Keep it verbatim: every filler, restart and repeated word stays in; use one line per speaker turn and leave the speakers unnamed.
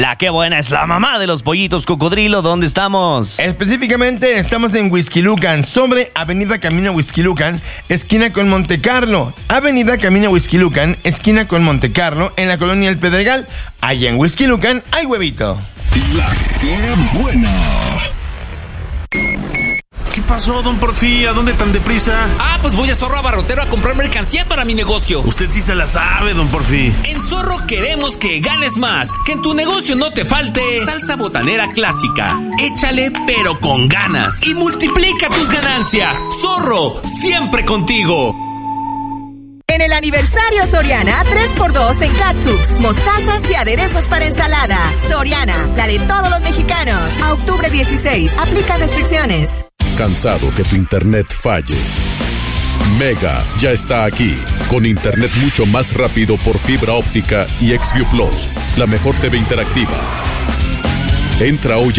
La que buena es la mamá de los pollitos cocodrilo. ¿Dónde estamos?
Específicamente estamos en Huixquilucan, sobre Avenida Camino Huixquilucan, esquina con Montecarlo. Avenida Camino Huixquilucan, esquina con Montecarlo, en la colonia El Pedregal. Allá en Huixquilucan hay huevito.
La que buena.
¿Qué pasó, don Porfi? ¿A dónde tan deprisa?
Ah, pues voy a Zorro Abarrotero a comprar mercancía para mi negocio.
Usted sí se la sabe, don Porfi.
En Zorro queremos que ganes más, que en tu negocio no te falte salsa botanera clásica. Échale, pero con ganas, y multiplica tus ganancias. Zorro, siempre contigo.
En el aniversario Soriana, tres por dos en catsups, mostazas y aderezos para ensalada. Soriana, la de todos los mexicanos. A octubre dieciséis, aplica restricciones.
¿Cansado que tu internet falle? Mega ya está aquí, con internet mucho más rápido por fibra óptica y XView Plus, la mejor T V interactiva. Entra hoy